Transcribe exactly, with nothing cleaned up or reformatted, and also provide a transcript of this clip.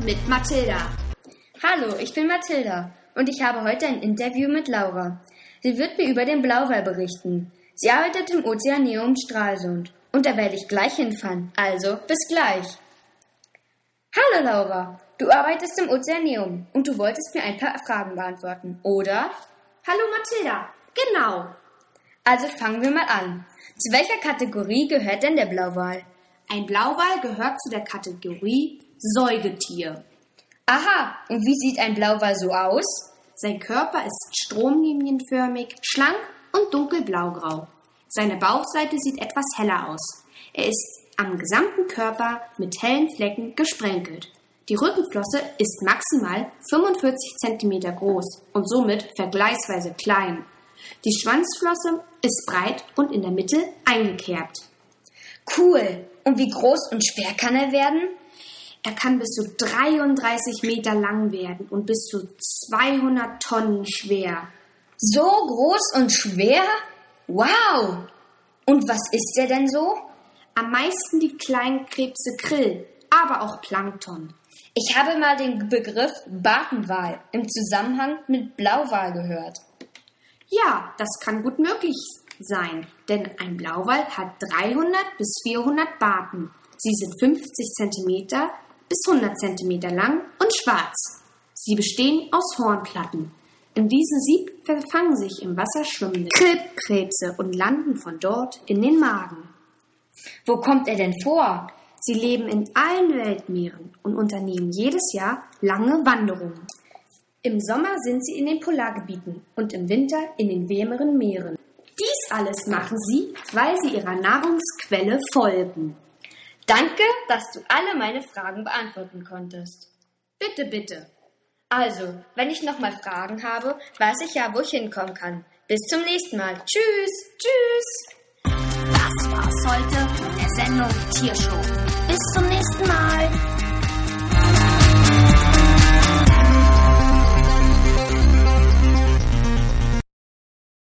mit Mathilda. Hallo, ich bin Mathilda und ich habe heute ein Interview mit Laura. Sie wird mir über den Blauwal berichten. Sie arbeitet im Ozeaneum Stralsund und da werde ich gleich hinfahren. Also, bis gleich. Hallo Laura, du arbeitest im Ozeaneum und du wolltest mir ein paar Fragen beantworten, oder? Hallo Mathilda, genau. Also fangen wir mal an. Zu welcher Kategorie gehört denn der Blauwal? Ein Blauwal gehört zu der Kategorie Säugetier. Aha, und wie sieht ein Blauwal so aus? Sein Körper ist stromlinienförmig, schlank und dunkelblaugrau. Seine Bauchseite sieht etwas heller aus. Er ist am gesamten Körper mit hellen Flecken gesprenkelt. Die Rückenflosse ist maximal fünfundvierzig Zentimeter groß und somit vergleichsweise klein. Die Schwanzflosse ist breit und in der Mitte eingekerbt. Cool. Und wie groß und schwer kann er werden? Er kann bis zu dreiunddreißig Meter lang werden und bis zu zweihundert Tonnen schwer. So groß und schwer? Wow! Und was isst er denn so? Am meisten die kleinen Krebse Krill, aber auch Plankton. Ich habe mal den Begriff Bartenwal im Zusammenhang mit Blauwal gehört. Ja, das kann gut möglich sein, denn ein Blauwal hat dreihundert bis vierhundert Barten. Sie sind fünfzig Zentimeter bis hundert Zentimeter lang und schwarz. Sie bestehen aus Hornplatten. In diesem Sieb verfangen sich im Wasser schwimmende Krillkrebse und landen von dort in den Magen. Wo kommt er denn vor? Sie leben in allen Weltmeeren und unternehmen jedes Jahr lange Wanderungen. Im Sommer sind sie in den Polargebieten und im Winter in den wärmeren Meeren. Dies alles machen sie, weil sie ihrer Nahrungsquelle folgen. Danke, dass du alle meine Fragen beantworten konntest. Bitte, bitte. Also, wenn ich nochmal Fragen habe, weiß ich ja, wo ich hinkommen kann. Bis zum nächsten Mal. Tschüss. Tschüss. Das war's heute mit der Sendung Tiershow. Bis zum nächsten Mal.